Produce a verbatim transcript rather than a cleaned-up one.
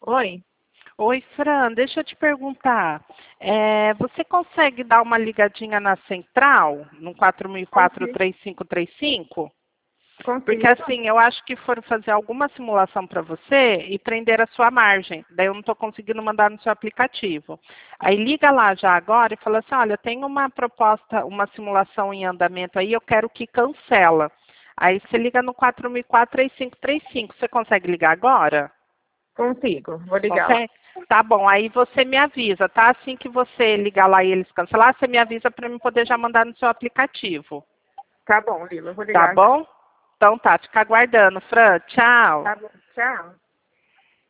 Oi? Oi, Fran, deixa eu te perguntar. É, você consegue dar uma ligadinha na central, no quatro mil e quatro, Consigo. três cinco três cinco? Porque Consigo. assim, eu acho que foram fazer alguma simulação para você e prender a sua margem. Daí eu não estou conseguindo mandar no seu aplicativo. Aí liga lá já agora e fala assim, olha, tem uma proposta, uma simulação em andamento aí, eu quero que cancela. Aí você liga no quatro mil e quatro, três cinco três cinco. Você consegue ligar agora? Consigo. Vou ligar lá. Consegue? Tá bom, aí você me avisa, tá? Assim que você ligar lá e eles cancelar, você me avisa para eu poder já mandar no seu aplicativo. Tá bom, Lila. Eu vou Tá ligar já. bom? Então tá, fica aguardando. Fran, tchau. Tá bom. Tchau.